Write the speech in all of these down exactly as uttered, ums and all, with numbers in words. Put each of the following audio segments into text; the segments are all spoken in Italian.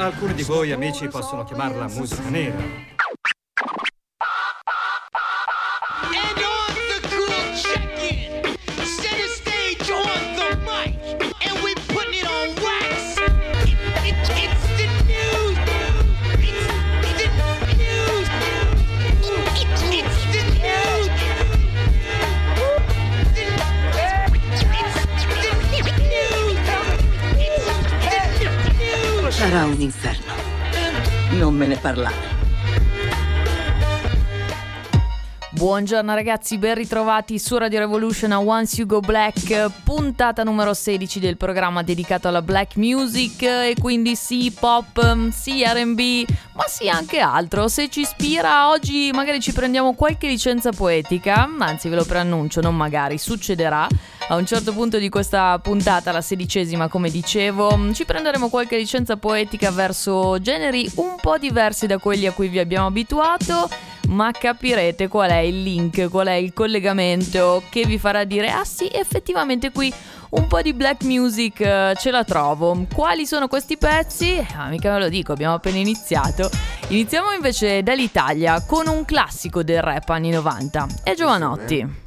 alcuni di voi amici possono chiamarla musica nera. Sarà un inferno. Non me ne parlare. Buongiorno ragazzi, ben ritrovati su Radio Revolution a Once You Go Black, puntata numero sedici del programma dedicato alla black music, e quindi sì pop, sì R and B, ma sì anche altro. Se ci ispira, oggi magari ci prendiamo qualche licenza poetica, anzi ve lo preannuncio, non magari, succederà. A un certo punto di questa puntata, la sedicesima come dicevo, ci prenderemo qualche licenza poetica verso generi un po' diversi da quelli a cui vi abbiamo abituato, ma capirete qual è il link, qual è il collegamento che vi farà dire ah sì, effettivamente qui un po' di black music uh, ce la trovo. Quali sono questi pezzi? Ah, mica ve lo dico, abbiamo appena iniziato. Iniziamo invece dall'Italia con un classico del rap anni novanta, è Giovanotti.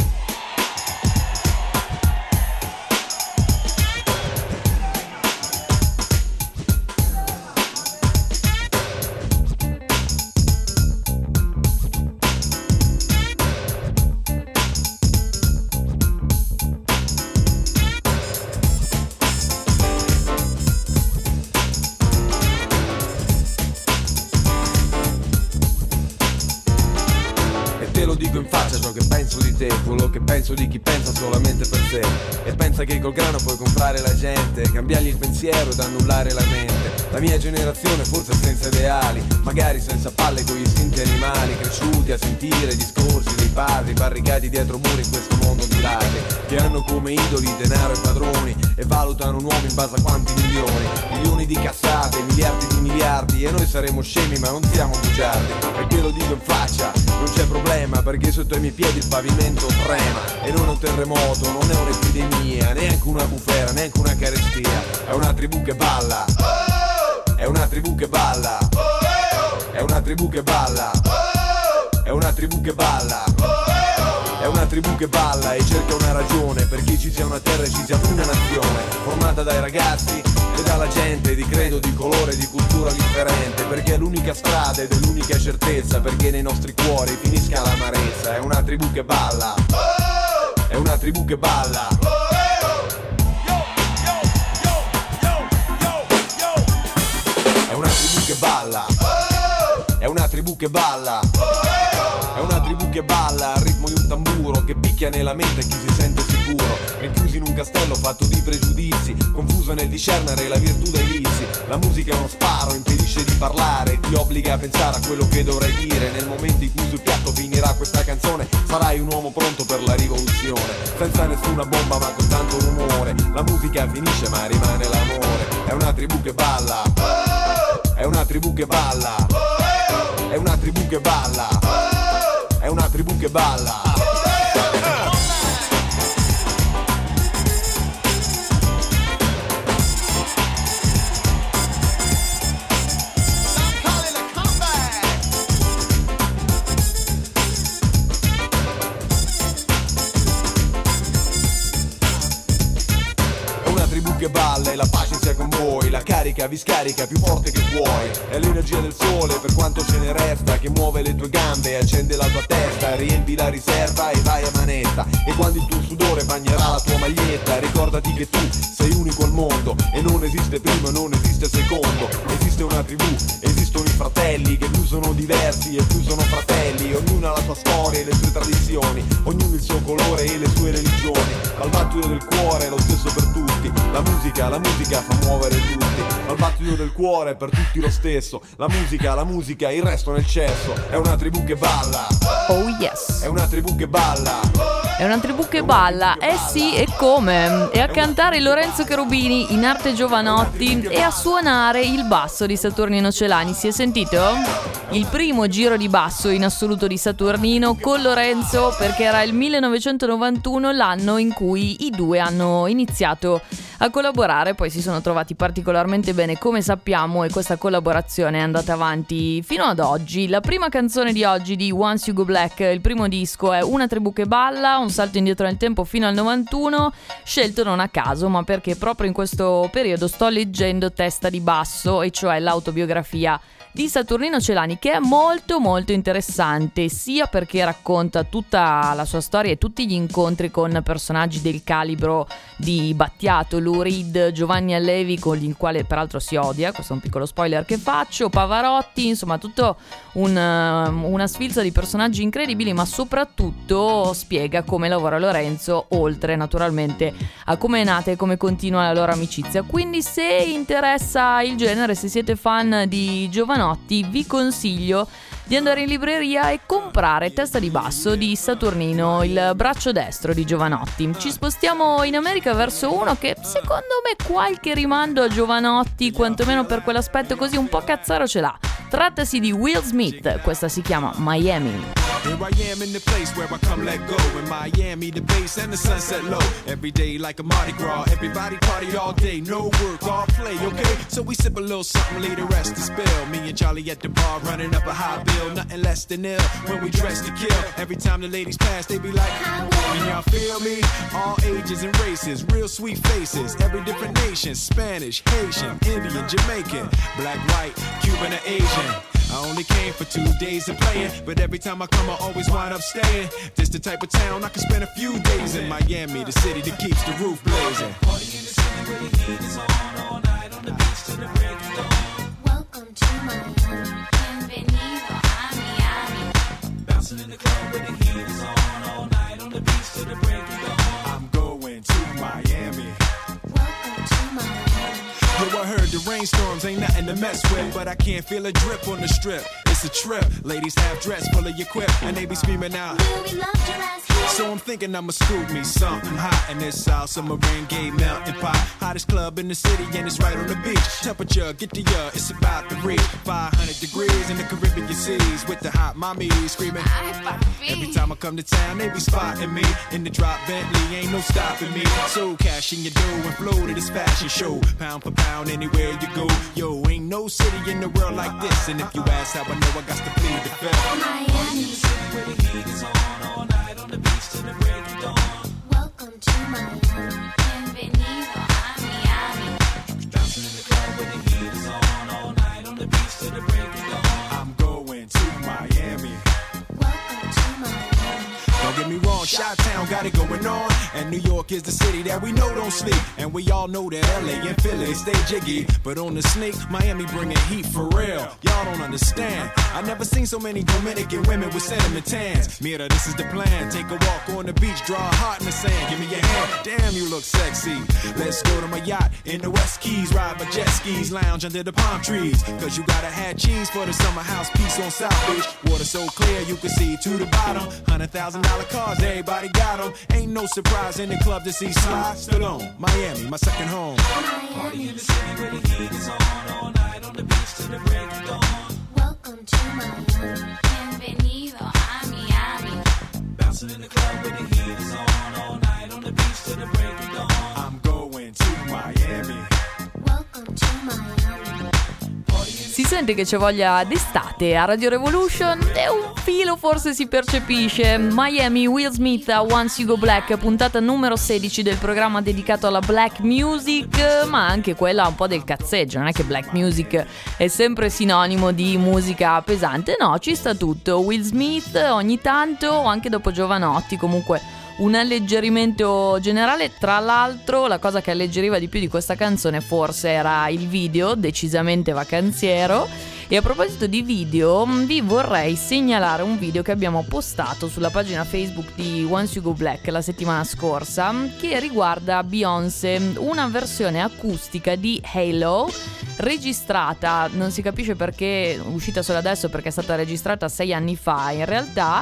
Quello che penso di chi pensa solamente per sé e pensa che col grano puoi comprare la gente, cambiargli il pensiero ed annullare la mente. La mia generazione forse senza ideali, magari senza palle con gli istinti animali, cresciuti a sentire discorsi dei padri, barricati dietro muri in questo mondo di ladri che hanno come idoli denaro e padroni e valutano un uomo in base a quanti milioni, milioni di cassate, miliardi di miliardi, e noi saremo scemi ma non siamo bugiardi. E te lo dico in faccia, non c'è problema, perché sotto i miei piedi il pavimento trema, e non è un terremoto, non è un'epidemia, neanche una bufera, neanche una carestia. È una tribù che balla, è una tribù che balla, è una tribù che balla, è una tribù che balla, è una tribù che balla e cerca una ragione perché ci sia una terra e ci sia una nazione formata dai ragazzi e dalla gente di credo, di colore, di cultura differente, perché è l'unica strada ed è l'unica certezza, perché nei nostri cuori finisca l'amarezza. È una tribù che balla, è una tribù che balla, è una tribù che balla, è una tribù che balla, è una tribù che balla al ritmo di un tamburo che picchia nella mente chi si sente sicuro, rinchiusi in un castello fatto di pregiudizi, confuso nel discernere la virtù dai vizi. La musica è uno sparo, impedisce di parlare, ti obbliga a pensare a quello che dovrai dire. Nel momento in cui sul piatto finirà questa canzone sarai un uomo pronto per la rivoluzione, senza nessuna bomba ma con tanto rumore. La musica finisce ma rimane l'amore. È una tribù che balla, è una tribù che balla, è una tribù che balla, è una tribù che balla. Che balla e la pace sia con voi, la carica vi scarica più forte che puoi. È l'energia del sole, per quanto ce ne resta, che muove le tue gambe, accende la tua testa, riempi la riserva e vai a manetta. E quando il tuo sudore bagnerà la tua maglietta, ricordati che tu sei unico al mondo e non esiste primo e non esiste secondo. Esiste una tribù, esistono i fratelli che più sono diversi e più sono fratelli. Ognuno ha la sua storia e le sue tradizioni, ognuno il suo colore e le sue religioni. Al battito del cuore è lo stesso per tutti, la musica, la musica fa muovere tutti. Al battito del cuore per tutti lo stesso, la musica, la musica, il resto nel cesso. È una tribù che balla, oh yes, è una tribù che balla, è una tribù che balla, eh sì, e come? E a cantare Lorenzo Cherubini in arte Giovanotti e a suonare il basso di Saturnino Celani. Si è sentito? Il primo giro di basso in assoluto di Saturnino con Lorenzo, perché era il millenovecentonovantuno l'anno in cui i due hanno iniziato a collaborare, poi si sono trovati particolarmente bene come sappiamo, e questa collaborazione è andata avanti fino ad oggi. La prima canzone di oggi di Once You Go Black, il primo disco, è Una tribù che balla, un salto indietro nel tempo fino al novantuno, scelto non a caso ma perché proprio in questo periodo sto leggendo Testa di basso, e cioè l'autobiografia di Saturnino Celani, che è molto molto interessante, sia perché racconta tutta la sua storia e tutti gli incontri con personaggi del calibro di Battiato, Lou Reed, Giovanni Allevi, con il quale peraltro si odia, questo è un piccolo spoiler che faccio, Pavarotti, insomma tutto un, una sfilza di personaggi incredibili, ma soprattutto spiega come lavora Lorenzo, oltre naturalmente a come è nata e come continua la loro amicizia. Quindi se interessa il genere, se siete fan di Giovanotti, vi consiglio di andare in libreria e comprare Testa di basso di Saturnino, il braccio destro di Giovanotti. Ci spostiamo in America verso uno che secondo me qualche rimando a Giovanotti, quantomeno per quell'aspetto così un po' cazzaro, ce l'ha. Trattasi di Will Smith, questa si chiama Miami. Here I am in the place where I come let go. In Miami, the bass and the sunset low. Every day like a Mardi Gras. Everybody party all day. No work, all play, okay? So we sip a little something, leave the rest to spill. Me and Charlie at the bar running up a high bill. Nothing less than ill when we dress to kill. Every time the ladies pass, they be like, can y'all feel me? All ages and races, real sweet faces. Every different nation, Spanish, Haitian, Indian, Jamaican, black, white, Cuban, or Asian. I only came for two days of playing, but every time I come I always wind up staying. This the type of town I can spend a few days in. Miami, the city that keeps the roof blazing. Party in the city where the heat is on, all night on the beach till the break of dawn. Welcome to Miami, bienvenido a Miami. Bouncing in the club where the heat is on, all night on the beach till the break of dawn. I'm going to Miami. Welcome to Miami. Yo, I heard the rainstorms ain't nothing to mess with, but I can't feel a drip on the strip. It's a trip. Ladies half dressed, full of your quip, and they be screaming out, "Will we love your ass here?" So I'm thinking I'ma scoop me something hot in this South Submarine Gay Mountain Pot. Hottest club in the city, and it's right on the beach. Temperature, get the uh, it's about to reach five hundred degrees in the Caribbean seas with the hot mommy screaming. Every time I come to town, they be spotting me in the drop Bentley, ain't no stopping me. So cash in your dough and flow to this fashion show, pound for pound anywhere you go. Yo, ain't no city in the world like this, and if you ask how I know, I got to plead the fifth. Miami, the city where the heat is on, all night on the beach till the break of dawn. Welcome to Miami, bienvenido a Miami. Bouncing in the club where the heat is on, all night on the beach till the break of dawn. I'm going to Miami. Welcome to Miami. Don't get me wrong, Chi-Town got it going on, and New York is the city that we know don't sleep, and we all know that L A and Philly stay jiggy, but on the sneak, Miami bringing heat for real. Y'all don't understand. I never seen so many Dominican women with cinnamon tans. Mira, this is the plan. Take a walk on the beach, draw a heart in the sand. Give me your hand. Damn, you look sexy. Let's go to my yacht in the West Keys, ride my jet skis, lounge under the palm trees. Cause you gotta have cheese for the summer house piece on South Beach. Water so clear you can see to the bottom. Hundred thousand dollar cars, everybody got them. Ain't no surprise in the club to see Sly Stallone. Miami, my second home. Party in the city where the heat is on, all night on the beach till the break of dawn. Welcome to Miami, bienvenido a Miami. Bouncing in the club where the heat is on, all night on the beach till the break of dawn. I'm going to Miami. Welcome to Miami. Si sente che c'è voglia d'estate a Radio Revolution e un filo forse si percepisce. Miami, Will Smith a Once You Go Black, puntata numero sedici del programma dedicato alla black music, ma anche quella un po' del cazzeggio. Non è che black music è sempre sinonimo di musica pesante, no, ci sta tutto. Will Smith ogni tanto, anche dopo Giovanotti, comunque un alleggerimento generale. Tra l'altro la cosa che alleggeriva di più di questa canzone forse era il video, decisamente vacanziero. E a proposito di video, vi vorrei segnalare un video che abbiamo postato sulla pagina Facebook di Once You Go Black la settimana scorsa, che riguarda Beyoncé, una versione acustica di Halo registrata, non si capisce perché, uscita solo adesso perché è stata registrata sei anni fa in realtà,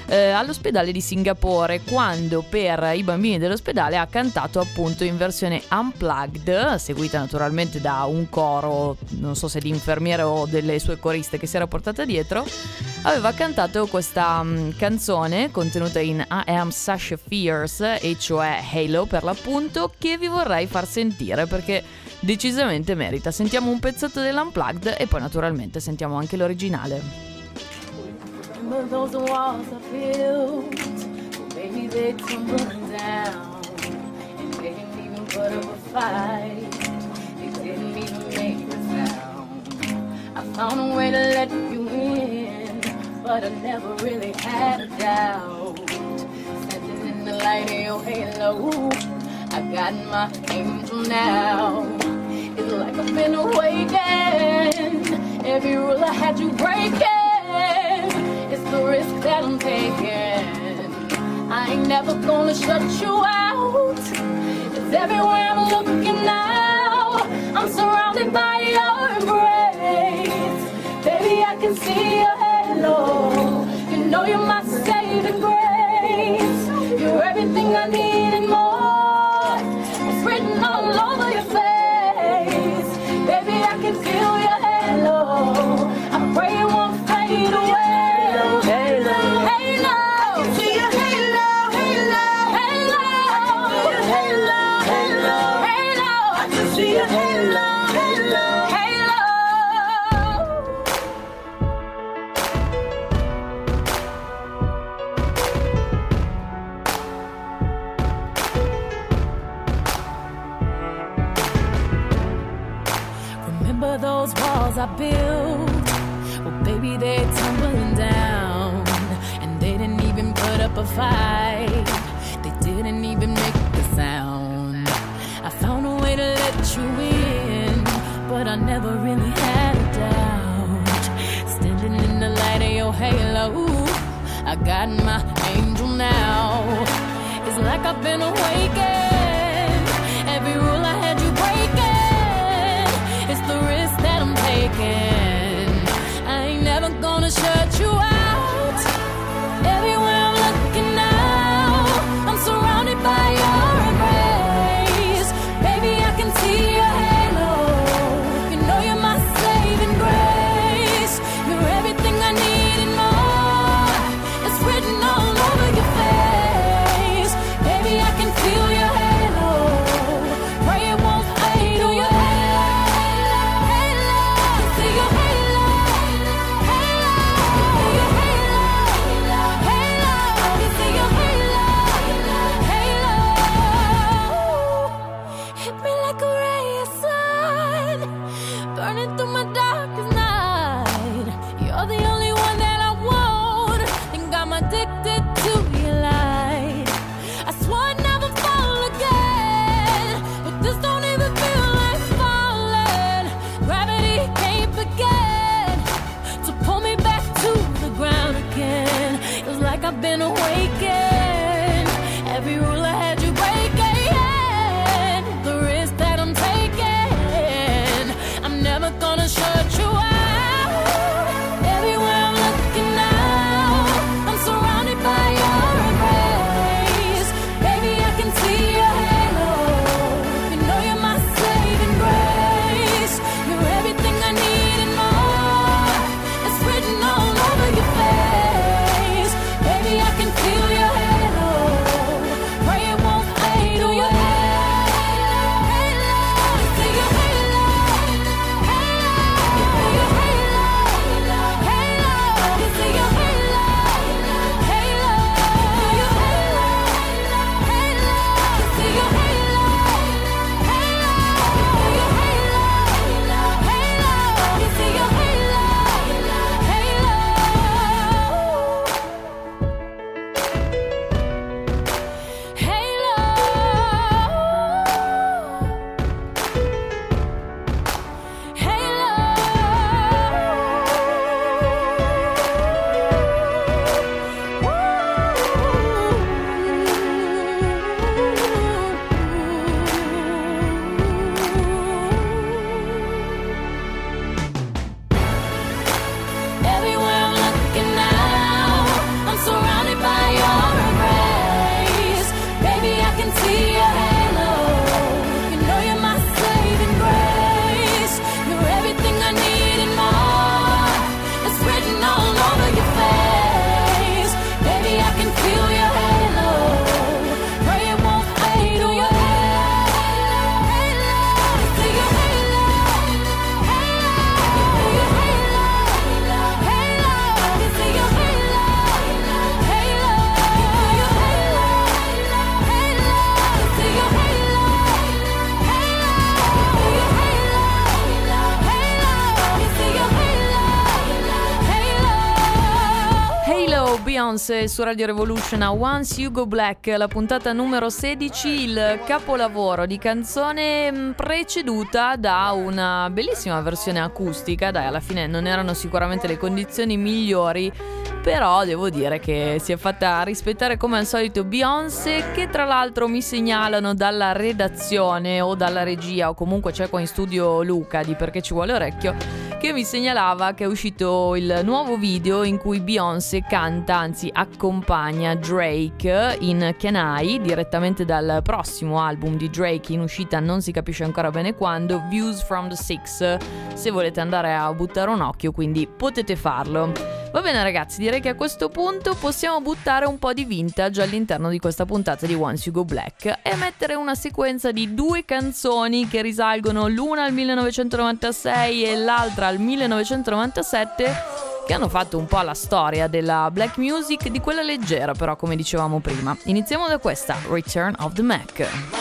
eh, all'ospedale di Singapore, quando per i bambini dell'ospedale ha cantato appunto in versione unplugged, seguita naturalmente da un coro, non so se di infermiere o delle sue coriste che si era portata dietro. Aveva cantato questa um, canzone contenuta in I Am Sasha Fierce, e cioè Halo per l'appunto, che vi vorrei far sentire perché decisamente merita. Sentiamo un pezzetto dell'unplugged e poi naturalmente sentiamo anche l'originale. Remember those walls I built, maybe they tumbling down, and they didn't even put up a fight, they didn't even make a sound. I found a way to let you in, but I never really had a doubt. Standing in the light of your halo, I got my angel now. It's like I've been awakened, every rule I had you breaking. It's the risk that I'm taking, I ain't never gonna shut you out. It's everywhere I'm looking now, I'm surrounded by your embrace. Baby, I can see your halo, you know you're my saving grace. You're everything I need and more, it's written all over your face. Baby, I can feel your halo, I pray it won't fade away. Halo, halo, I can see your halo, halo, halo, halo, halo, halo, I can see your halo, halo, halo. Remember those walls I built? Well, baby, they're tumbling down, and they didn't even put up a fight, they didn't even make a sound. I found a way to let you in, but I never really had a doubt. Standing in the light of your halo, I got my angel now. It's like I've been awakened, every rule I had you breaking. It's the risk that I'm taking, I ain't never gonna shut you out. Everywhere I'm looking now, I'm surrounded by your embrace. Baby, I can see your halo, you know you're my saving grace. You're everything I need and more, it's written all over your face. Baby, I can feel your halo, pray it won't fade away. Through my darkest night, you're the only one that I want, think I'm addicted to your light. I swore I'd never fall again, but this don't even feel like falling. Gravity can't begin to pull me back to the ground again. It's like I've been awakened, every rule I had you breaking. The risk that I'm taking, I'm never gonna shut you out. Everywhere I'm looking now, I'm surrounded by your embrace. Baby, I can see your halo, you know you're my saving grace. You're everything I need and more, it's written all over your face. Baby, I can feel your halo, pray it won't fade away. Halo, halo, I see your halo, halo, halo, Beyoncé su Radio Revolution a Once You Go Black, la puntata numero sedici, il capolavoro di canzone preceduta da una bellissima versione acustica. Dai, alla fine non erano sicuramente le condizioni migliori, però devo dire che si è fatta rispettare come al solito Beyoncé, che tra l'altro mi segnalano dalla redazione o dalla regia, o comunque c'è qua in studio Luca di Perché Ci Vuole Orecchio, che mi segnalava che è uscito il nuovo video in cui Beyoncé canta, anzi accompagna Drake in Can I, direttamente dal prossimo album di Drake in uscita non si capisce ancora bene quando, Views from the Six, se volete andare a buttare un occhio, quindi potete farlo. Va bene ragazzi, direi che a questo punto possiamo buttare un po' di vintage all'interno di questa puntata di Once You Go Black e mettere una sequenza di due canzoni che risalgono l'una al millenovecentonovantasei e l'altra al millenovecentonovantasette, che hanno fatto un po' la storia della black music, di quella leggera però, come dicevamo prima. Iniziamo da questa, Return of the Mac.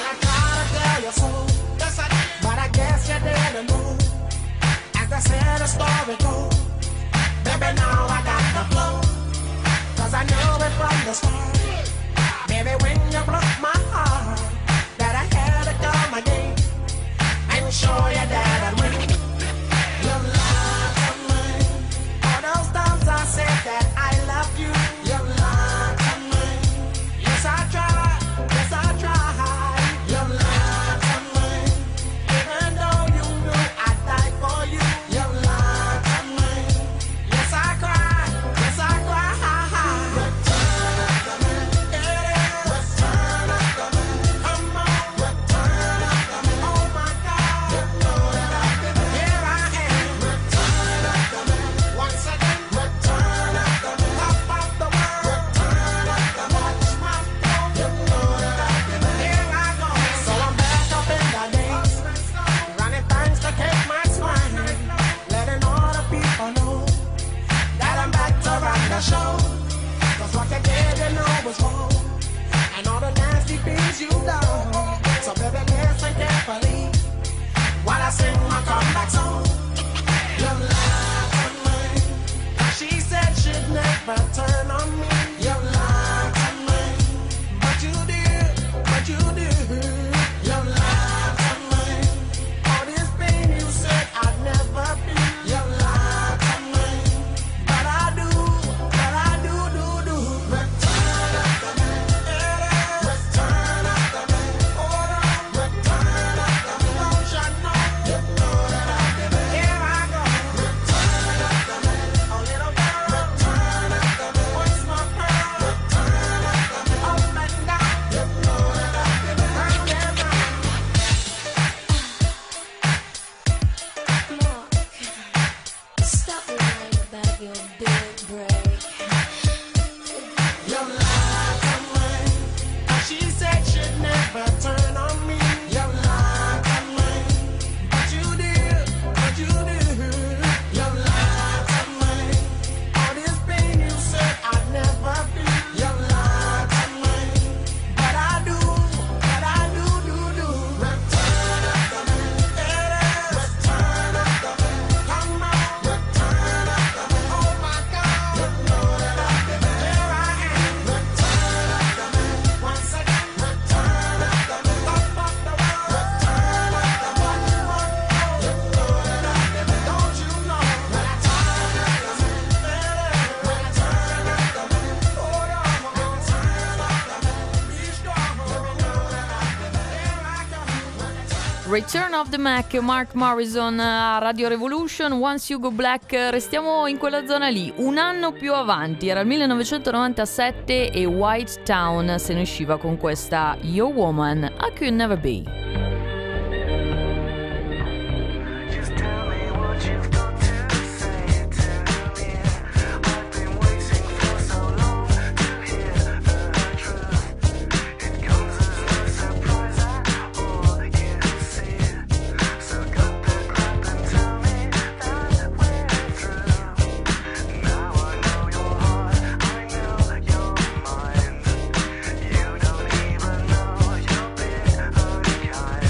Baby, now I got the flow, cause I knew it from the start. Baby, when you broke my heart, that I had to come again and show you that I'd win. You lied to me. All those times I said that I love you, you lied to me. Yes, I tried, yes, I tried. You lied to me. Even though you knew I'd die for you, you lied to me. Yes, I cried, yes, I cried. Return of the man, yeah. Return of the man, come on. Return of the man, oh my God. You know that I've been, here I am. Return of the man, once again. Return of the man, top of the world. Return of the man, watch my flow. You know that I've been, here I go. So I'm back up in the days, running things to take my swing, letting all the people know that I'm back to rock the show. Cause what you did, you know was wrong, and all the nasty things you done. So baby, listen carefully while I sing my comeback song. You lied to me. She said she'd never turn on me. You lied to me. But you did, but you did. You lied to me. All this pain you said I'd never be. You lied to me. But I do, but I do, do, do. Return of the man, yeah. Return of the man, hold on. Return of the man, don't you know? You know that I've been, here I go. Return of the man, oh little girl. Return of the man, what's my pearl? Return of the man, up and down. You know that I've been, round and round. Stop lying about your big break. You lied to me. She said she'd never turn on me. You lied to me. But you did, but you did. You lied to me. All this pain you said I'd never be. You lied to me. But I do, but I do, do, do. Return of the man, yeah. Return of the man, come on. Return of the man, oh my God. You know that I've been, here I am. Return of the man, once again. Return of the man, top of the world. Return of the man, you want more. You know that I've been, don't you know? Return of the man, yeah. Return of the man, hold on. Return of the man, be strong. You know that I've been, here I go. Return of the Mac, Mark Morrison a Radio Revolution, Once You Go Black. Restiamo in quella zona lì, un anno più avanti, era il millenovecentonovantasette e White Town se ne usciva con questa Your Woman, I Could Never Be. Just tell me what you've got to say to me. I've been waiting for so long to hear the truth. It comes as no surprise at all, you see. So cut the crap and tell me that we're through. Now I know your heart, I know your mind. You don't even know you're bit unkind.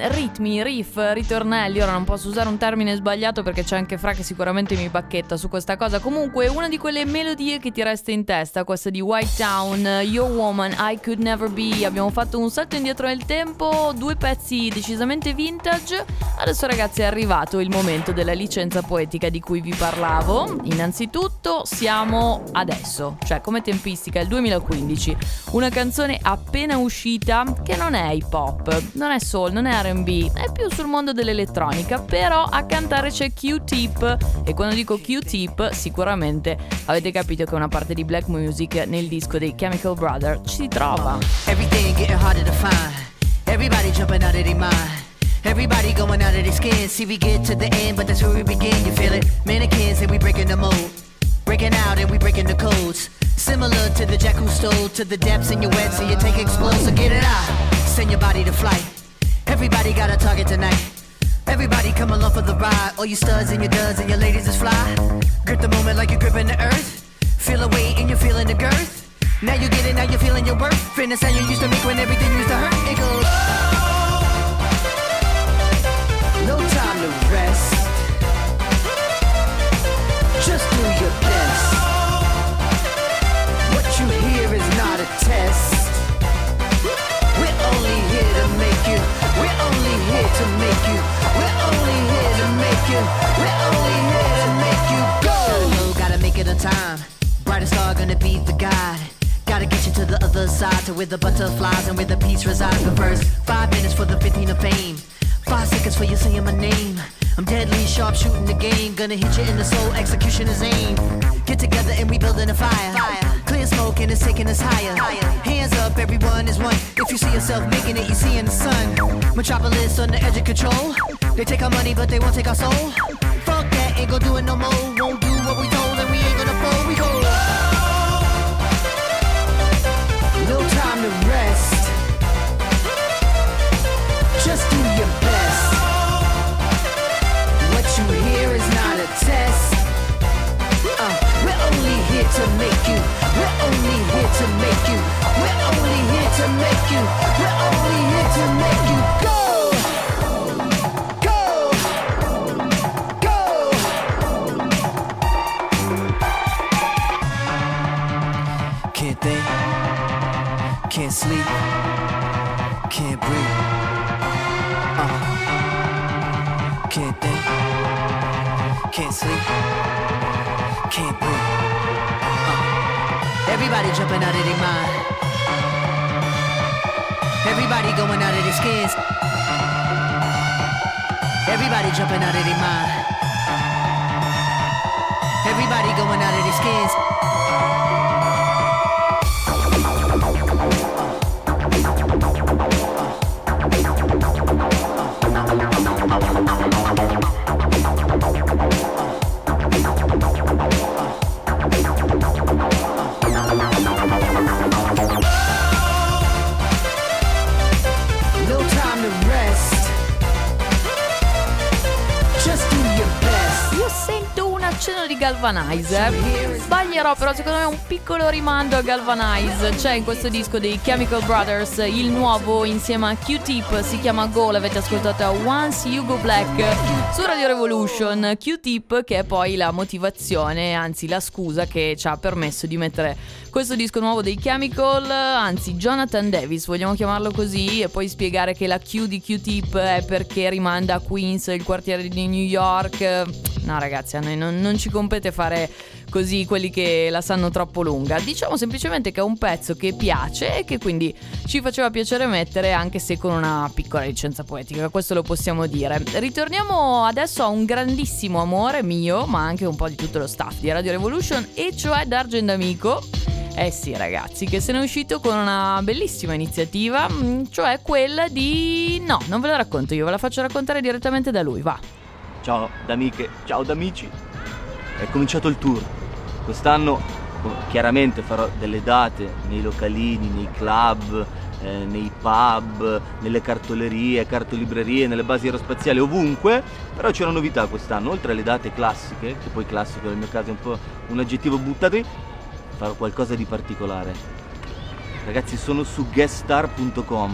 ritmi, riff, ritornelli. Ora non posso usare un termine sbagliato perché c'è anche Fra che sicuramente mi bacchetta su questa cosa. Comunque una di quelle melodie che ti resta in testa, questa di White Town, Your Woman, I Could Never Be. Abbiamo fatto un salto indietro nel tempo, due pezzi decisamente vintage. Adesso ragazzi è arrivato il momento della licenza poetica di cui vi parlavo. Innanzitutto siamo adesso, cioè come tempistica il duemilaquindici, una canzone appena uscita che non è hip hop, non è soul, non è R and B, è più sul mondo dell'elettronica, però a cantare c'è Q-Tip, e quando dico Q-Tip sicuramente avete capito che una parte di black music nel disco dei Chemical Brothers ci trova. Everything getting harder to find. Everybody jumping out of their mind. Everybody going out of their skin. See, we get to the end, but that's where we begin. You feel it? Mannequins and we breaking the mold. Breaking out and we breaking the codes. Similar to the jack who stole to the depths in your wet, so you take explode, so get it out. Send your body to flight. Everybody got a target tonight. Everybody come along for the ride. All you studs and your duds and your ladies is fly. Grip the moment like you're gripping the earth. Feel a weight and you're feeling the girth. Now you get it, now you're feeling your worth. Fitness how you used to make when everything used to hurt. It goes, no time to rest. Just do your best. What you hear is not a test. We're only here to make you. We're only here to make you. We're only here to make you. We're only here to make you go. Gotta make it on time. Brightest star gonna be the guide. Gotta get you to the other side, to where the butterflies and where the peace resides. But first, five minutes for the fifteen of fame. Five seconds for you saying my name. I'm deadly sharp shooting the game. Gonna hit you in the soul, execution is aim. Get together and we building a fire. fire. Clear smoke and it's taking us higher. higher. Hands up, everyone is one. If you see yourself making it, you see in the sun. Metropolis on the edge of control. They take our money but they won't take our soul. Fuck that, ain't gonna do it no more. Won't do what we told and we ain't gonna fold. We go. No time to rest. Just do your best. What you hear is not a test. Uh, we're only here to make you. We're only here to make you. We're only here to make you. We're only here to make you go. Go. Go. Can't think. Can't sleep. Can't breathe. Uh. Can't think. Can't sleep. Can't breathe. Uh. Everybody jumping out of their mind. Everybody going out of their skins. Everybody jumping out of their mind. Everybody going out of their skins. Accenno di Galvanize, sbaglierò però secondo me è un piccolo rimando a Galvanize. C'è in questo disco dei Chemical Brothers il nuovo insieme a Q-Tip, si chiama Go, l'avete ascoltato a Once You Go Black su Radio Revolution. Q-Tip che è poi la motivazione, anzi la scusa che ci ha permesso di mettere questo disco nuovo dei Chemical, anzi Jonathan Davis, vogliamo chiamarlo così, e poi spiegare che la Q di Q-Tip è perché rimanda a Queens, il quartiere di New York. No ragazzi, a noi non, non ci compete fare così quelli che la sanno troppo lunga. Diciamo semplicemente che è un pezzo che piace e che quindi ci faceva piacere mettere, anche se con una piccola licenza poetica, questo lo possiamo dire. Ritorniamo adesso a un grandissimo amore mio, ma anche un po' di tutto lo staff di Radio Revolution, e cioè Dargen D'Amico. Eh sì ragazzi, che se ne è uscito con una bellissima iniziativa, cioè quella di... no, non ve la racconto io, ve la faccio raccontare direttamente da lui, va. Ciao da amiche, ciao da amici. È cominciato il tour. Quest'anno chiaramente farò delle date nei localini, nei club, eh, nei pub, nelle cartolerie, cartolibrerie, nelle basi aerospaziali, ovunque. Però c'è una novità quest'anno, oltre alle date classiche, che poi classico nel mio caso è un po' un aggettivo buttato, farò qualcosa di particolare. Ragazzi, sono su gueststar punto com.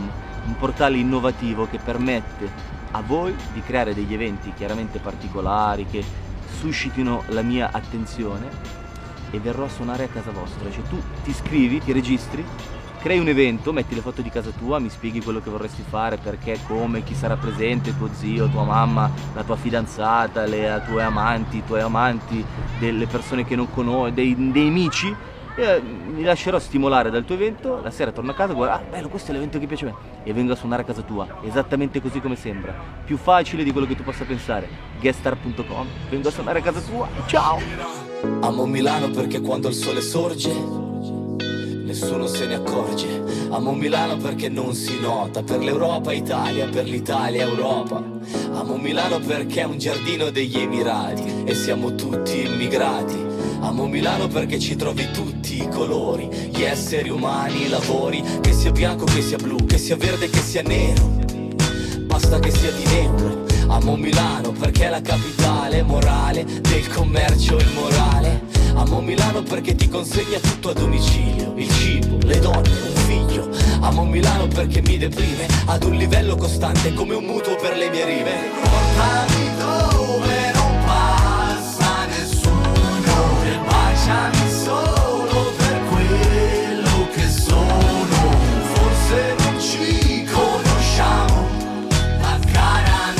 un portale innovativo che permette a voi di creare degli eventi chiaramente particolari che suscitino la mia attenzione e verrò a suonare a casa vostra. Cioè tu ti iscrivi, ti registri, crei un evento, metti le foto di casa tua, mi spieghi quello che vorresti fare, perché, come, chi sarà presente, tuo zio, tua mamma, la tua fidanzata, le tue amanti, i tuoi amanti, delle persone che non conosci, dei, dei amici. E mi lascerò stimolare dal tuo evento, la sera torno a casa e guarda, ah bello, questo è l'evento che piace a me, e vengo a suonare a casa tua, esattamente così come sembra, più facile di quello che tu possa pensare. Gueststar punto com, vengo a suonare a casa tua, ciao! Amo Milano perché quando il sole sorge nessuno se ne accorge. Amo Milano perché non si nota, per l'Europa Italia, per l'Italia Europa. Amo Milano perché è un giardino degli Emirati e siamo tutti immigrati. Amo Milano perché ci trovi tutti i colori, gli esseri umani, i lavori, che sia bianco, che sia blu, che sia verde, che sia nero, basta che sia di neuro. Amo Milano perché è la capitale morale del commercio immorale. Amo Milano perché ti consegna tutto a domicilio, il cibo, le donne, un figlio. Amo Milano perché mi deprime ad un livello costante come un mutuo per le mie rive. Portami dove non passa nessuno e baciami solo per quello che sono. Forse non ci conosciamo, ma cara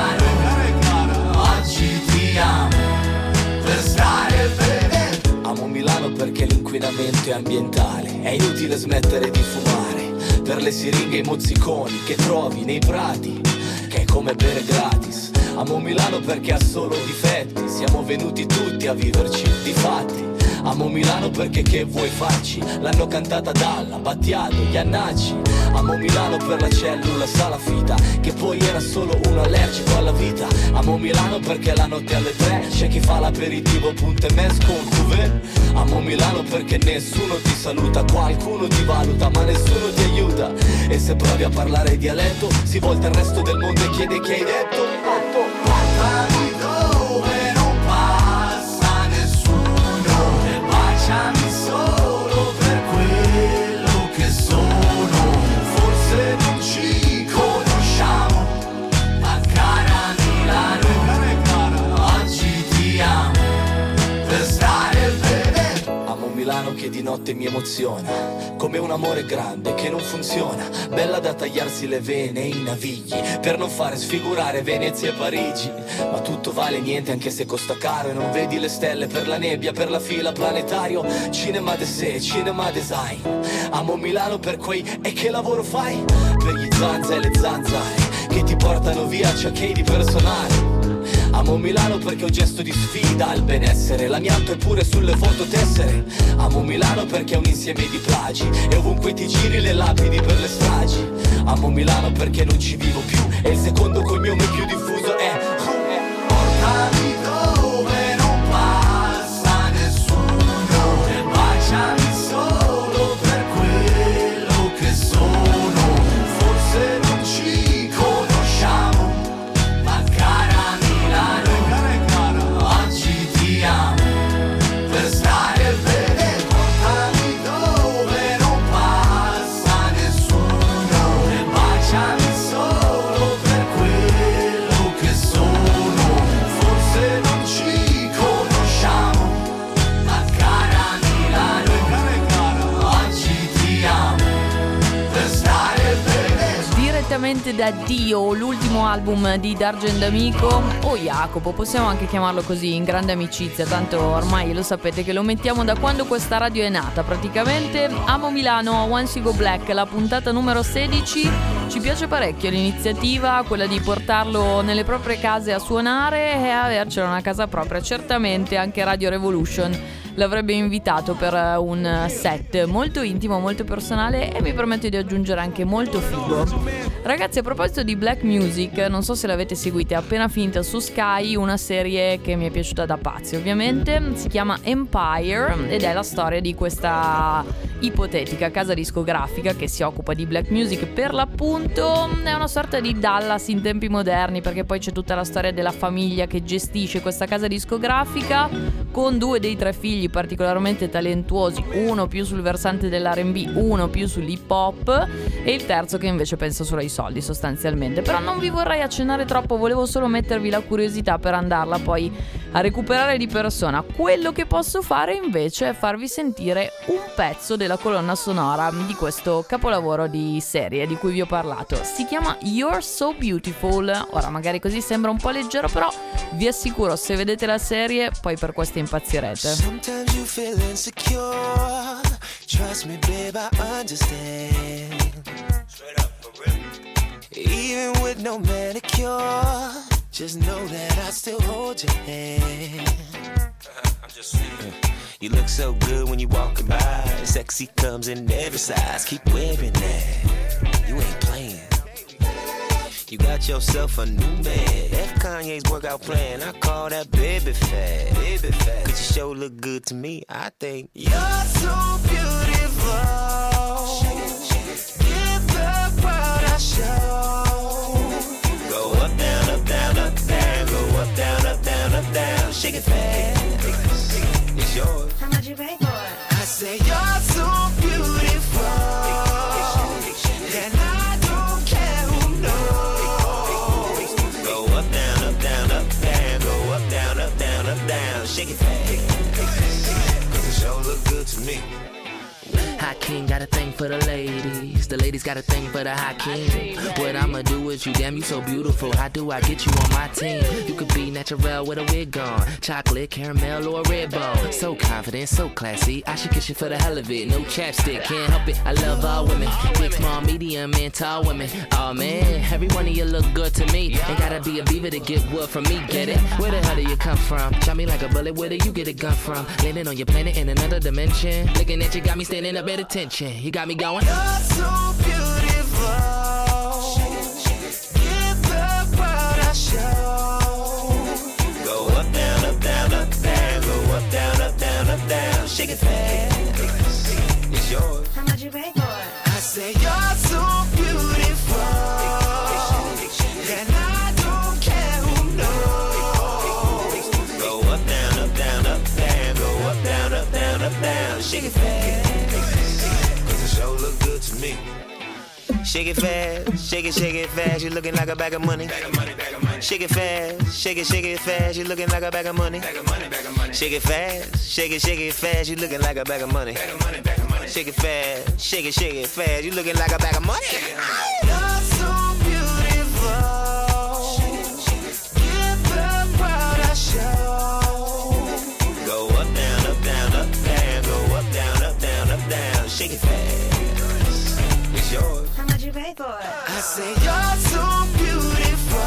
Milano, oggi ti amo per stare bene. Amo Milano perché l'inquinamento è ambientale, è inutile smettere di fumare, per le siringhe e i mozziconi che trovi nei prati, che è come bere gratis. Amo Milano perché ha solo difetti, siamo venuti tutti a viverci di fatti. Amo Milano perché che vuoi farci, l'hanno cantata Dalla, Battiato, Iannacci. Amo Milano per la cellula salafita, che poi era solo un allergico alla vita. Amo Milano perché la notte alle tre c'è chi fa l'aperitivo punto e mes con Cuvée. Amo Milano perché nessuno ti saluta, qualcuno ti valuta ma nessuno ti aiuta. E se provi a parlare dialetto si volta il resto del mondo e chiede che hai detto. Portami dove non passa nessuno e baciami solo per quello che sono. Forse non ci conosciamo, ma cara Milano, oggi ti amo per stare bene. Amo Milano che di notte mi emoziona, come un amore grande che non funziona, bella da tagliarsi le vene e i navigli, per non fare sfigurare Venezia e Parigi. Ma tutto vale niente anche se costa caro, e non vedi le stelle per la nebbia, per la fila planetario. Cinema de sé, cinema design. Amo Milano per quei e che lavoro fai? Per gli zanza e le zanzare che ti portano via ciò che hai di personale. Amo Milano perché è un gesto di sfida al benessere, l'amianto è pure sulle fototessere. Amo Milano perché è un insieme di plagi e ovunque ti giri le lapidi per le stragi. Amo Milano perché non ci vivo più e il secondo cognome più diffuso è portami dove non passa nessuno e baciami solo per quello che sono. Forse non ci conosciamo, ma cara Milano, oggi ti amo per stare bene. Portami dove non passa nessuno e baciami solo per quello che sono. Forse non ci conosciamo, ma cara Milano, oggi ti amo per stare bene. Direttamente da Dio, l'ultimo album di Dargen D'Amico, o Jacopo, possiamo anche chiamarlo così, in grande amicizia, tanto ormai lo sapete che lo mettiamo da quando questa radio è nata praticamente. Amo Milano, Once You Go Black, la puntata numero sedici. Ci piace parecchio l'iniziativa, quella di portarlo nelle proprie case a suonare e avercela una casa propria. Certamente anche Radio Revolution l'avrebbe invitato per un set molto intimo, molto personale e mi permetto di aggiungere anche molto figo. Ragazzi, a proposito di black music, non so se l'avete seguita, è appena finita su Sky una serie che mi è piaciuta da pazzi ovviamente, si chiama Empire ed è la storia di questa ipotetica casa discografica che si occupa di black music per l'appunto. È una sorta di Dallas in tempi moderni, perché poi c'è tutta la storia della famiglia che gestisce questa casa discografica, con due dei tre figli particolarmente talentuosi, uno più sul versante dell'R and B, uno più sull'hip hop e il terzo che invece pensa solo ai soldi sostanzialmente. Però non vi vorrei accennare troppo, volevo solo mettervi la curiosità per andarla poi a recuperare di persona. Quello che posso fare invece è farvi sentire un pezzo della colonna sonora di questo capolavoro di serie di cui vi ho parlato. Si chiama You're So Beautiful. Ora magari così sembra un po' leggero, però vi assicuro, se vedete la serie poi per questo impazzirete. Sometimes you feel insecure. Trust me, babe, I understand. Straight up for real. Even with no manicure, just know that I still hold your hand. I'm just saying. You look so good when you walking by. Sexy comes in every size. Keep wearing that. You ain't playing. You got yourself a new man. F Kanye's workout plan. I call that baby fat. Baby fat. Cause you sure look good to me. I think you're so beautiful. Give the world a show. Go up, down, up, down, up, down. Go up, down, up, down, up, down. Shake it fast. It's yours. How much you pay for it? I say you're so beautiful. And I don't care who knows. Go up, down, up, down, up, down. Go up, down, up, down, up, down. Shake it fast. Cause it sure look good to me. Hot King got a thing for the ladies. The ladies got a thing for the Hot King. What I'ma do with you, damn, you so beautiful. How do I get you on my team? You could be natural with a wig on. Chocolate, caramel, or a red bone. So confident, so classy. I should kiss you for the hell of it. No chapstick, can't help it. I love all women. Big, small, medium, and tall women. Oh man, every one of you look good to me. Ain't gotta be a beaver to get wood from me, get it? Where the hell do you come from? Shot me like a bullet, where do you get a gun from? Landing on your planet in another dimension. Looking at you got me standing up at attention. You got me going. You're so beautiful. Give the world a show. Go up, down, up, down, up, down. Go up, down, up, down, up, down. Shake it fast. It's yours. How much you pay for it? I say you're so beautiful. And I don't care who knows. Go up, down, up, down, up, down. Go up, down, up, down, up, down. Shake it fast. Sure look good to me. Shake it fast, shake it, shake it fast. You looking like a bag of money. Bag of money, bag of money. Shake it fast, shake it, shake it fast. You looking like a bag of money. Bag of money, bag of money. Shake it fast, shake it, shake it fast. You looking like a bag of money. Bag of money, bag of money. Shake it fast, shake it, shake it fast. You looking like a bag of money. You're so beautiful. Give the world a show. Go up, down, up, down, up, down. Go up, down, up, down, up, down. Shake it fast. It's yours. How much you pay for it? I say you're so beautiful.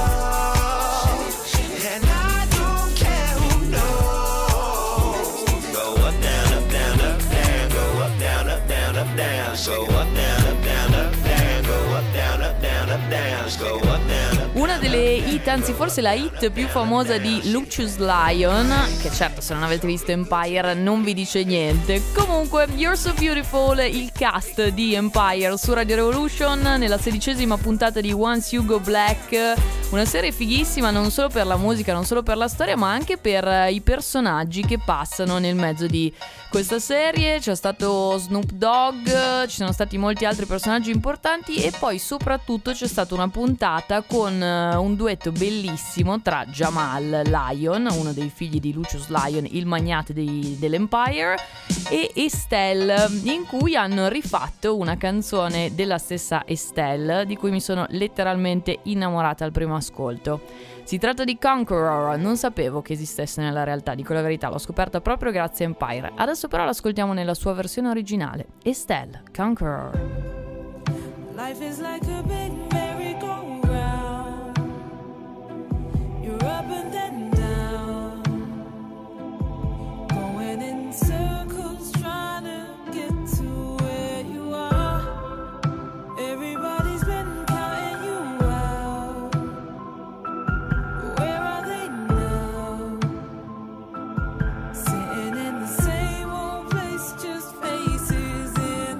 And I don't care who knows. Go up, down, up, down, up, down. Go up, down, up, down, up, down. Go up, down, up, down, up, down. Go up, down, up, down, up, down. Go up, down, up. Una delle hit, anzi forse la hit più famosa di Lucious Lyon, che certo se non avete visto Empire non vi dice niente. Comunque You're So Beautiful, il cast di Empire su Radio Revolution nella sedicesima puntata di Once You Go Black. Una serie fighissima non solo per la musica, non solo per la storia, ma anche per i personaggi che passano nel mezzo di questa serie. C'è stato Snoop Dogg, ci sono stati molti altri personaggi importanti e poi soprattutto c'è stata una puntata con un duetto bellissimo tra Jamal Lyon, uno dei figli di Lucious Lyon, il magnate dei, dell'Empire, e Estelle, in cui hanno rifatto una canzone della stessa Estelle di cui mi sono letteralmente innamorata al primo ascolto. Si tratta di Conqueror, non sapevo che esistesse nella realtà, dico la verità, l'ho scoperta proprio grazie a Empire. Adesso però l'ascoltiamo nella sua versione originale. Estelle, Conqueror. Life is like a big merry-go-round. You're up and then down, going in circles trying to get to where you are. Everybody's been counting you out. Where are they now? Sitting in the same old place, just faces in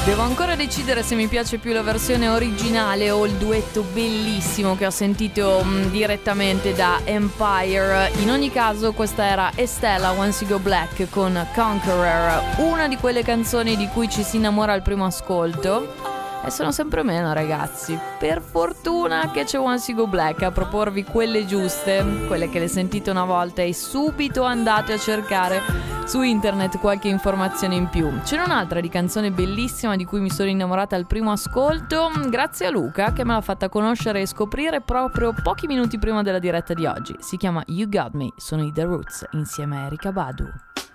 Devo ancora decidere se mi piace più la versione originale o il duetto bellissimo che ho sentito mh, direttamente da Empire. In ogni caso questa era Estella, Once You Go Black con Conqueror, una di quelle canzoni di cui ci si innamora al primo ascolto. E sono sempre meno, ragazzi. Per fortuna che c'è Once You Go Black a proporvi quelle giuste, quelle che le sentite una volta e subito andate a cercare su internet qualche informazione in più. C'è un'altra di canzone bellissima di cui mi sono innamorata al primo ascolto, grazie a Luca che me l'ha fatta conoscere e scoprire proprio pochi minuti prima della diretta di oggi. Si chiama You Got Me, sono i The Roots insieme a Erykah Badu.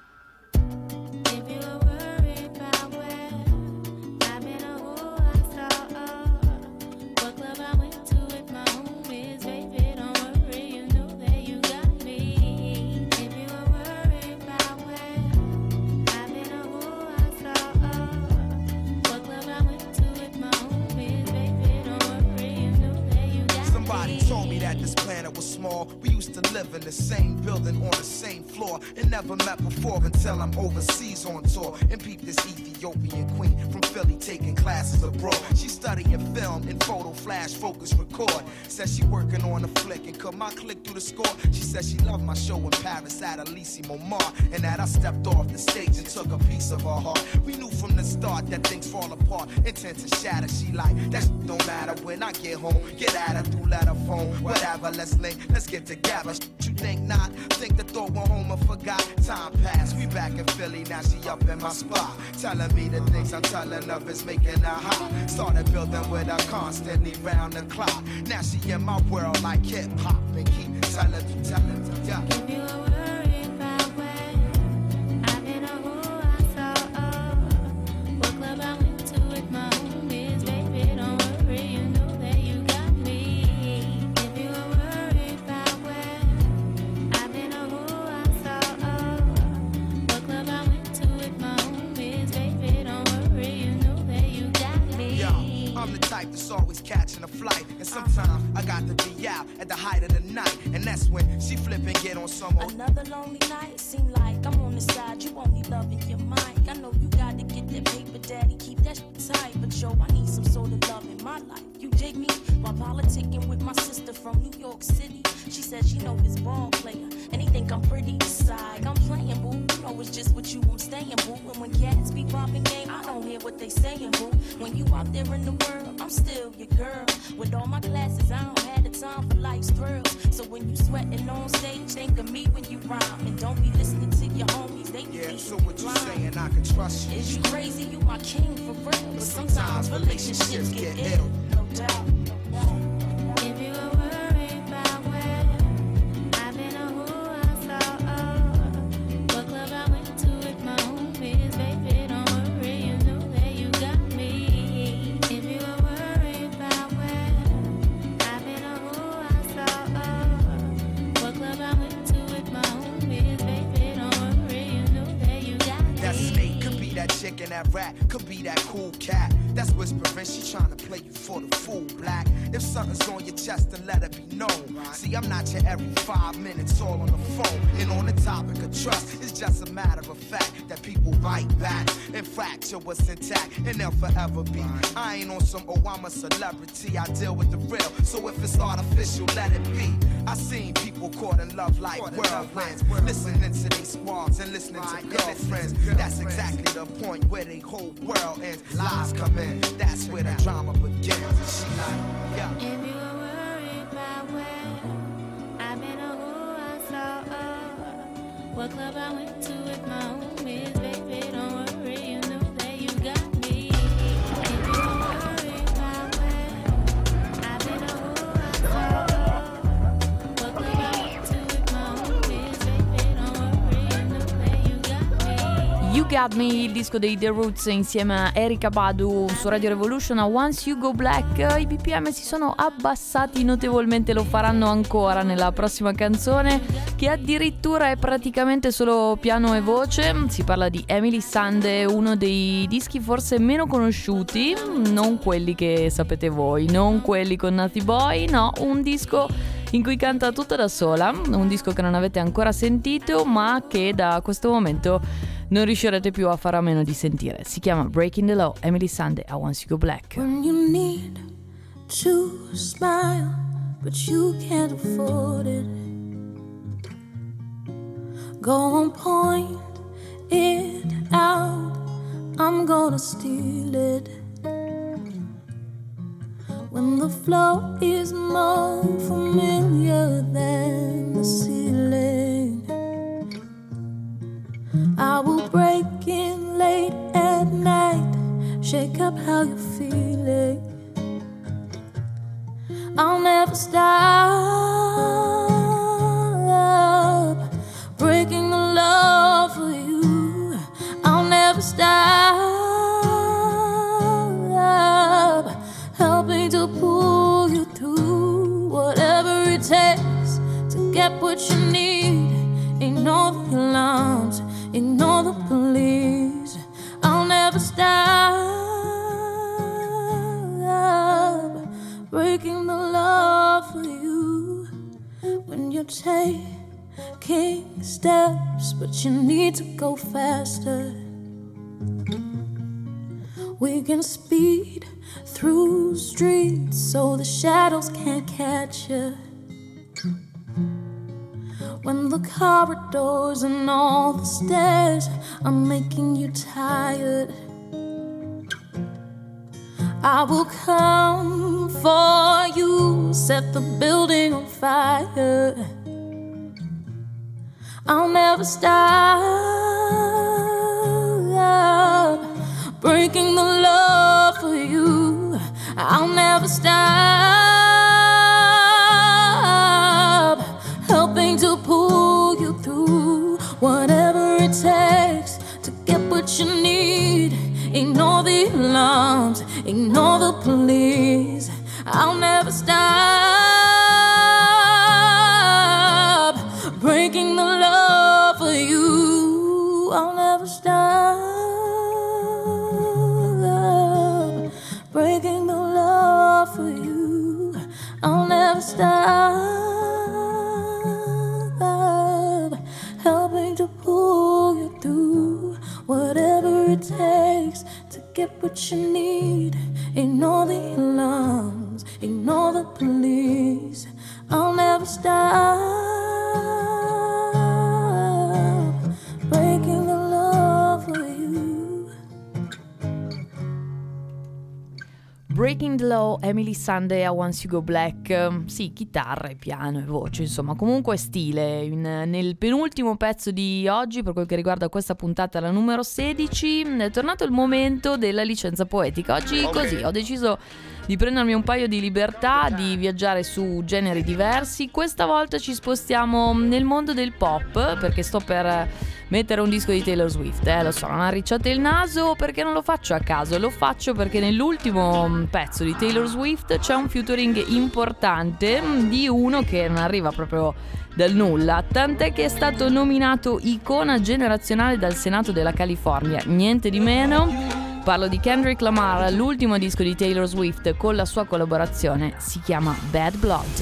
We used to live in the same building on the same floor and never met before until I'm overseas on tour and peep this Ethiopian queen from Philly taking classes abroad. She's studying film and photo flash focus record. Says she working on a flick and cut my click through the score. She says she loved my show in Paris at Elysee Montmartre and that I stepped off the stage and took a piece of her heart. We knew from the start that things fall apart, intent to shatter. She like that shit don't matter when I get home. Get at her through letter phone, whatever. Let's link, let's get together. You think not? Think the thought went home and forgot. Time passed, we back in Philly. Now she up in my spot, telling me the things I'm telling her is making her hot. Started building with her constantly round the clock. Now she in my world like hip hop and keep telling me, telling me, yeah. If you were worried about where I've been or who I saw, oh, what club I went to with my homies, baby, don't worry, you know that you got me. If you were worried about where I've been or who I saw, oh, what club I went to with my homies, baby, don't worry, you know that you got me. Yo, I'm the type that's always catching a flight, and sometimes I got to be out at the height of the night, and that's when she flip and get on some old. Another lonely night, seem like I'm on the side, you only loving your mind. I know you gotta get that paper, daddy, keep that shit tight, but yo, I need some sort of love in my life. You dig me? While politicking with my sister from New York City, she said she know this ball player, and he think I'm pretty side. I'm playing, boo, you know it's just with you I'm staying, boo. And when cats be popping game, I don't hear what they saying, boo. When you out there in the world, I'm still your girl. With all my classes, I don't have the time for life's thrills. So when you sweating on stage, think of me when you rhyme, and don't be listening to your homies. They Yeah, so what you saying? I can trust you. Is you crazy? You my king for real. But sometimes relationships get ill. No doubt. If you were worried about where I've been or who I saw, oh, what club I went to with my homies, baby, don't worry, you know that you got me. If you were worried about where I've been or who I saw, oh, what club I went to with my homies, baby, don't worry, you know that you got me. That snake could be that chick and that rat, could be that cool cat. That's whispering, she trying to play you for the fool, black. If something's on your chest, then let it be known. See, I'm not your every five minutes all on the phone. And on the topic of trust, it's just a matter of fact that people bite back and fracture what's intact, and they'll forever be. I ain't on some, oh, I'm a celebrity, I deal with the real. So if it's artificial, let it be. I seen people caught in love like whirlwinds, listening to these squads and listening to girlfriends. That's exactly the point where they whole world ends. Lies come in, that's where the drama begins. And she like, yeah. If you were worried about where I've been or who I saw, oh, what club I went to with my homies, baby, don't worry, you know that you got me. If you were worried about where I've been or who I saw, oh, what club I went to with my homies, baby, don't worry, you know that you got me. You Got Me, il disco dei The Roots insieme a Erykah Badu su Radio Revolution a Once You Go Black. I B P M si sono abbassati notevolmente, lo faranno ancora nella prossima canzone, che addirittura è praticamente solo piano e voce. Si parla di Emily Sandé, uno dei dischi forse meno conosciuti, non quelli che sapete voi, non quelli con Natty Boy, no, un disco in cui canta tutta da sola, un disco che non avete ancora sentito ma che da questo momento non riuscirete più a fare a meno di sentire. Si chiama Breaking the Law, Emily Sandé a Once You Go Black. When you need to smile, but you can't afford it, go on, point it out, I'm gonna steal it. When the floor is more familiar than the ceiling, I will break in late at night, shake up how you're feeling. I'll never stop breaking the law for you. I'll never stop helping to pull you through. Whatever it takes to get what you need. Ignore the alarms, ignore the police. I'll never stop breaking the law for you. When you're taking steps, but you need to go faster, we can speed through streets so the shadows can't catch you. When the corridors and all the stairs are making you tired, I will come for you, set the building on fire. I'll never stop breaking the law for you. I'll never stop helping to pull you through. Whatever it takes to get what you need. Ignore the alarms, ignore the police. I'll never stop breaking the law for you. I'll never stop breaking the law for you. I'll never stop helping to pull you through. Whatever it takes to get what you need. Ignore the alarms, ignore the police. I'll never stop breaking the law for you. Breaking the Law, Emily Sandé a Once You Go Black. Sì, chitarra e piano e voce, insomma, comunque stile. In, nel penultimo pezzo di oggi, per quel che riguarda questa puntata, la numero sedici, è tornato il momento della licenza poetica. Oggi così, ho deciso di prendermi un paio di libertà, di viaggiare su generi diversi. Questa volta ci spostiamo nel mondo del pop, perché sto per mettere un disco di Taylor Swift, eh, lo so, non arricciate il naso, perché non lo faccio a caso, lo faccio perché nell'ultimo pezzo di Taylor Swift c'è un featuring importante di uno che non arriva proprio dal nulla, tant'è che è stato nominato icona generazionale dal Senato della California, niente di meno. Parlo di Kendrick Lamar, l'ultimo disco di Taylor Swift con la sua collaborazione si chiama Bad Blood.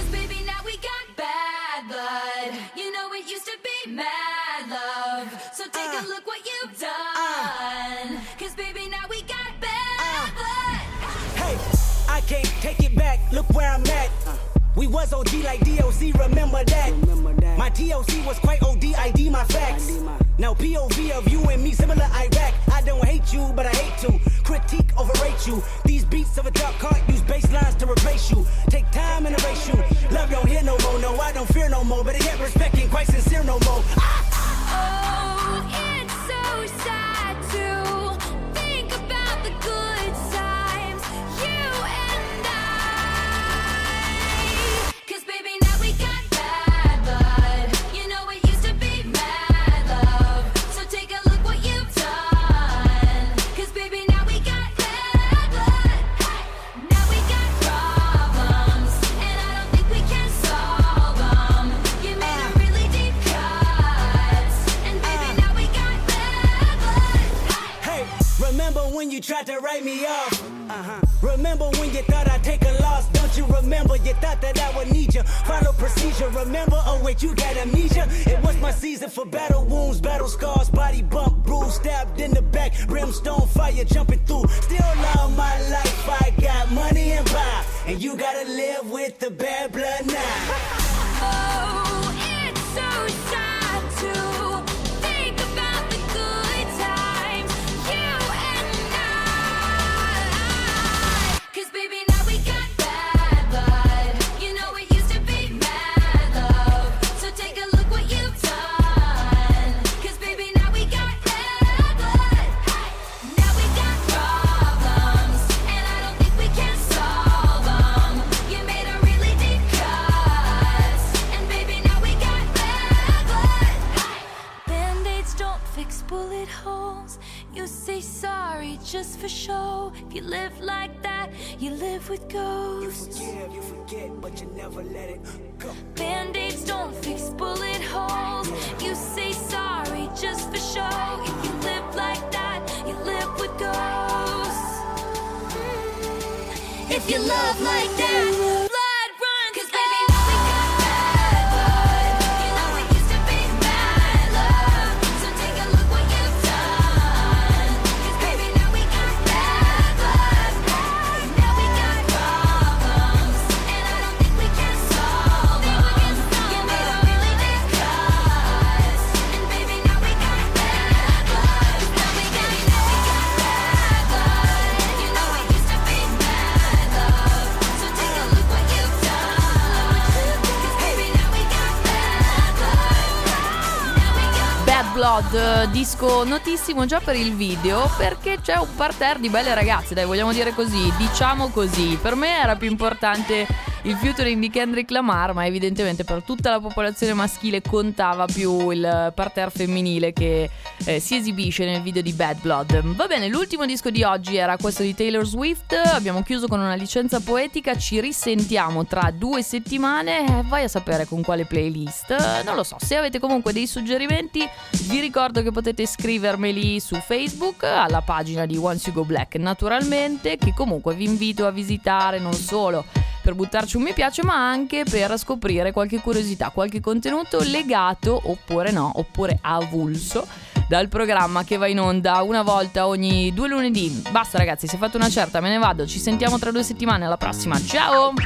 Mad love, so take uh, a look what you've done. Uh, Cause baby now we got bad uh, blood. Hey, I can't take it back, look where I'm at. uh, We was O G like D O C, remember that, remember that. My T O C was quite O D, I D my facts. I D my... Now P O V of you and me, similar Iraq. I don't hate you, but I hate to critique, overrate you. These beats of a dark heart use bass lines to replace you. Take time and erase you. Love don't hear no more, no, I don't fear no more. But I get respect ain't quite sincere no more. ah! Oh, it's so sad to think about the good times, you and I. Cause baby now we got bad blood. You know it used to be mad love. So take a look what you've done. Cause baby now we got bad blood. Now we got problems, and I don't think we can solve them. You made a write me off. Uh-huh. Remember when you thought I'd take a loss? Don't you remember? You thought that I would need you. Follow procedure. Remember? Oh wait, you got amnesia. It was my season for battle wounds, battle scars, body bump, bruise, stabbed in the back, brimstone fire jumping through. Still love my life. I got money and power, and you gotta live with the bad blood now. Oh, it's so sad to think about the good times, you and I. 'Cause baby, now we got bad blood. You know it used to be mad love. So take a look what you've done. 'Cause baby, now we got bad blood. Now we got problems, and I don't think we can solve them. You made a really deep cut, and baby, now we got bad blood. Band-aids don't fix bullet holes. You say sorry just for show. If you live like that, you live with ghosts. You forgive, you forget, but you never let it go. Band-aids don't fix bullet holes. You say sorry just for show. If you live like that, you live with ghosts. Mm. If you love like that, blood run. 'Cause baby, now we got bad blood. You know it used to be mad love. So take a look what you've done. 'Cause baby, now we got bad blood. Now we got problems, and I don't think we can solve them. You made a really deep cut, and baby, now we got bad blood. Now we got, now we got bad blood. You know it used to be mad love. So take a look what you've done. 'Cause baby, now we got bad blood. Now we got Bad Blood, eh, disco notissimo già per il video, perché c'è un parterre di belle ragazze, dai, vogliamo dire così, diciamo così. Per me era più importante il featuring di Kendrick Lamar, ma evidentemente per tutta la popolazione maschile contava più il parterre femminile che eh, si esibisce nel video di Bad Blood. Va bene, l'ultimo disco di oggi era questo di Taylor Swift, abbiamo chiuso con una licenza poetica, ci risentiamo tra due settimane, eh, vai a sapere con quale playlist, non lo so. Se avete comunque dei suggerimenti, vi ricordo che potete scrivermeli su Facebook alla pagina di Once You Go Black, naturalmente, che comunque vi invito a visitare non solo per buttarci un mi piace, ma anche per scoprire qualche curiosità, qualche contenuto legato oppure no, oppure avulso dal programma che va in onda una volta ogni due lunedì. Basta ragazzi, si è fatto una certa, me ne vado, ci sentiamo tra due settimane, alla prossima, ciao! And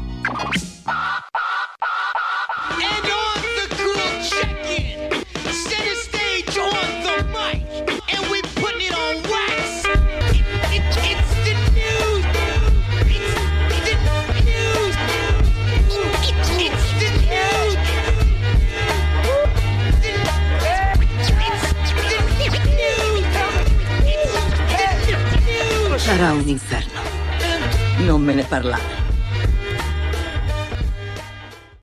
on the cool check-in, center stage on the mic, and we putting it on wax. It, it, it's the news. It's the news. It, it's the news. Sarà un inferno. Non me ne parlare.